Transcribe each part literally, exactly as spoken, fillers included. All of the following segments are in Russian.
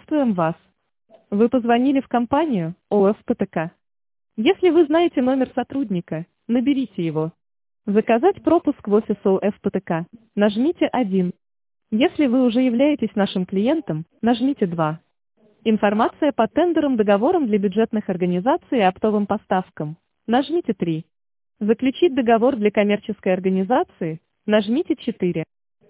Приветствуем вас. Вы позвонили в компанию ОФПТК. Если вы знаете номер сотрудника, наберите его. Заказать пропуск в офис ОФПТК, нажмите один. Если вы уже являетесь нашим клиентом, нажмите два. Информация по тендерам, договорам для бюджетных организаций и оптовым поставкам, нажмите три. Заключить договор для коммерческой организации, нажмите четыре.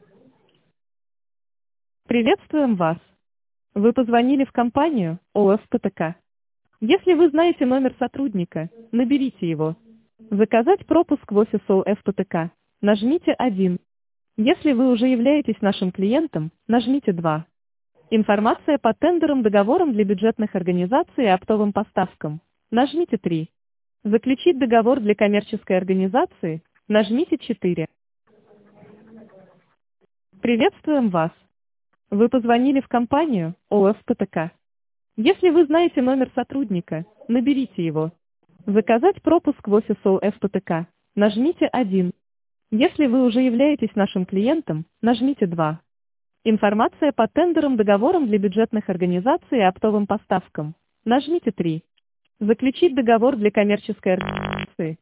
Приветствуем вас. Вы позвонили в компанию ОФПТК. Если вы знаете номер сотрудника, наберите его. Заказать пропуск в офис ОФПТК, нажмите один. Если вы уже являетесь нашим клиентом, нажмите два. Информация по тендерам, договорам для бюджетных организаций и оптовым поставкам, нажмите три. Заключить договор для коммерческой организации, нажмите четыре. Приветствуем вас. Вы позвонили в компанию ОФПТК. Если вы знаете номер сотрудника, наберите его. Заказать пропуск в офис ОФПТК, нажмите один. Если вы уже являетесь нашим клиентом, нажмите два. Информация по тендерам, договорам для бюджетных организаций и оптовым поставкам, нажмите три. Заключить договор для коммерческой организации.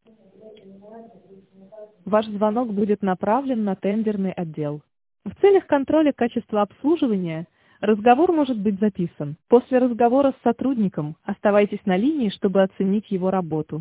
Ваш звонок будет направлен на тендерный отдел. В целях контроля качества обслуживания разговор может быть записан. После разговора с сотрудником оставайтесь на линии, чтобы оценить его работу.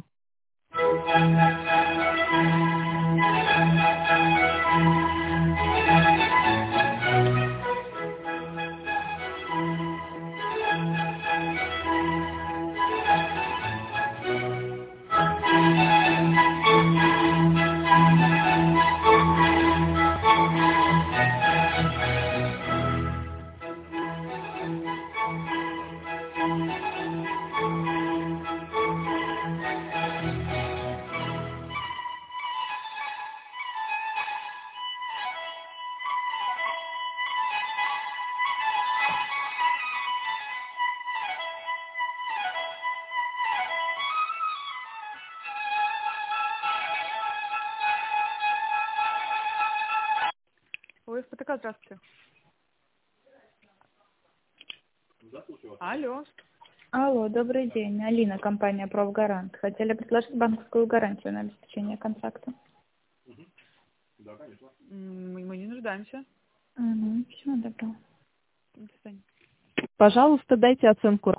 ОФПТК, здравствуйте. Алло. Алло, добрый день. Алина, компания «Профгарант». Хотели предложить банковскую гарантию на обеспечение контракта. Мы, мы не нуждаемся. Угу. Всего доброго. До свидания. Пожалуйста, дайте оценку